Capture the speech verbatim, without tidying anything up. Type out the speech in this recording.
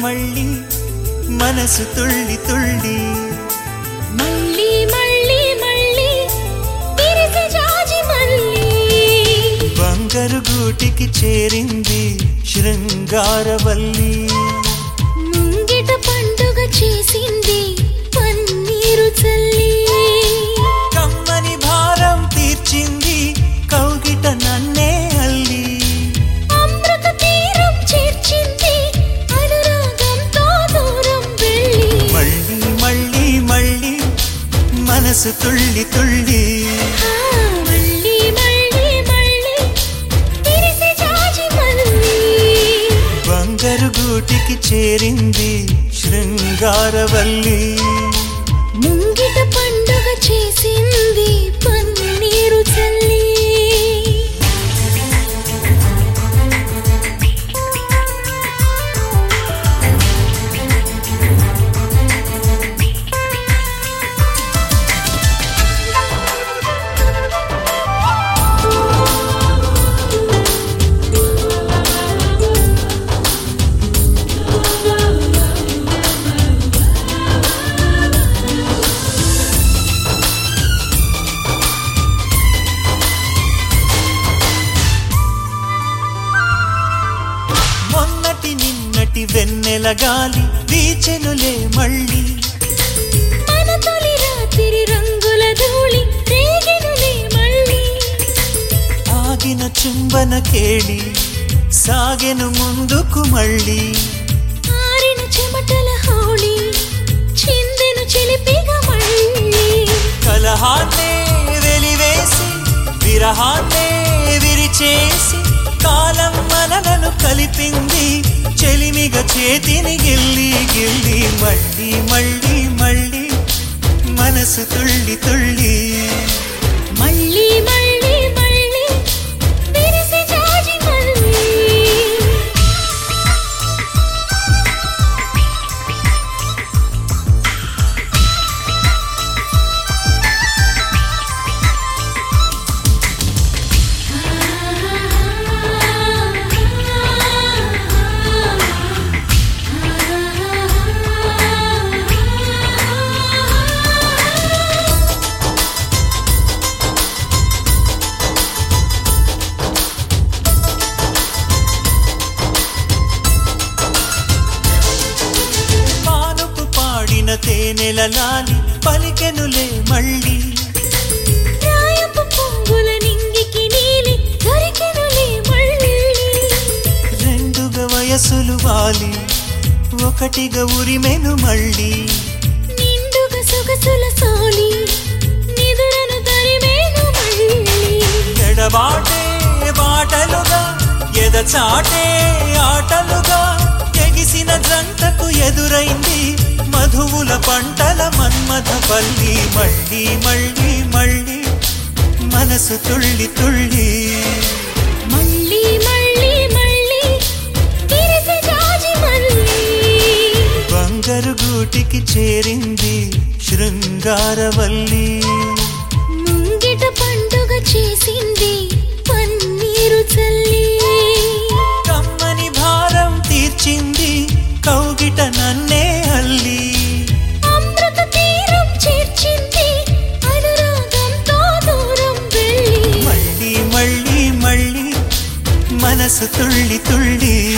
మళ్ళీ మనసు తుళ్ళి తుళ్ళి మళ్ళీ మళ్ళీ మళ్ళీ విరిసే జాజి మళ్ళీ బంగారు గూటికి చేరింది శృంగారవల్లి ముంగిట పండుగ చేసింది పన్నీరు చల్లి కమ్మని భారం తీర్చింది కౌగిట నన్నే అల్లి అమృత తీరం చేర్చింది అనురాగంతో దూరం వెళ్ళి మళ్ళీ మళ్ళీ మళ్ళీ మనసు తుళ్ళి తుళ్ళి ఆ, మళ్ళీ మళ్ళీ మళ్ళీ విరిసే జాజి మళ్ళీ బంగారు గూటికి చేరింది శృంగారవల్లి ముంగిట పండుగ చేసింది పన్నీరు చల్లి మొన్నటి నిన్నటి వెన్నెల గాలి వీచెనులే మళ్ళీ మన తొలి రాత్రి రంగుల ధూళి రేగెనులే మళ్ళీ ఆగిన చుంబన కేళి సాగెను ముందుకు మళ్ళీ ఆరిన చెమటల హోళీ చిందెను చిలిపిగా మళ్ళీ కలహాన్నే వెలివేసి విరహాన్నే విరిచేసి కాలం మనలను కలిపింది చెలిమిగ చేతిని గిల్లి గిల్లి మళ్ళీ మళ్ళీ మళ్ళీ మనసు తుళ్ళి తుళ్ళి మళ్ళీ మళ్ళీ మళ్ళీ విరిసే జాజి మళ్ళీ పానుపు పాడిన తేనెల లాలి పలికెనులే మళ్ళీ రాయపు పొంగుల నింగికి నీలి దొరికెనులే మళ్ళీ రెండుగా వయసులు వాలి ఒకటిగా ఉరిమెను మళ్ళీ నిండుగా సొగసుల సోలి నిదురను తరిమేను మళ్ళీ ఎడబాటే బాటలుగా ఎదచాటే ఆటలుగా ఎగిసిన జంటకు ఎదురైంది మధువుల పంటల మన్మథ పల్లి మళ్ళీ మళ్ళీ మళ్ళీ మనసు తుళ్ళి తుళ్ళి మళ్ళీ మళ్ళీ మళ్ళీ విరిసే జాజి మళ్ళీ బంగారు గూటికి చేరింది శృంగారవల్లి ముంగిట పండుగ చేసింది పన్నీరు చల్లి కమ్మని భారం తీర్చింది కౌగిట నన్నే అల్లి అమృత తీరం చేర్చింది అనురాగంతో దూరం వెళ్ళి మళ్ళీ మళ్ళీ మళ్ళీ మనసు తుళ్ళి తుళ్ళి